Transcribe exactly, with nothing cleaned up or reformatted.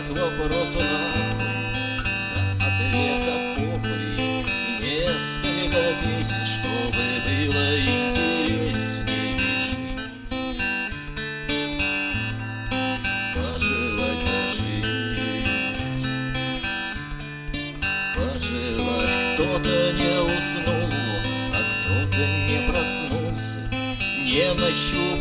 вопрос нахуй, да ответа похуй. Несколько песен, чтобы было интересней жить. Пожелать дожить, пожелать. Кто-то не уснул, а кто-то не проснулся, не нащупал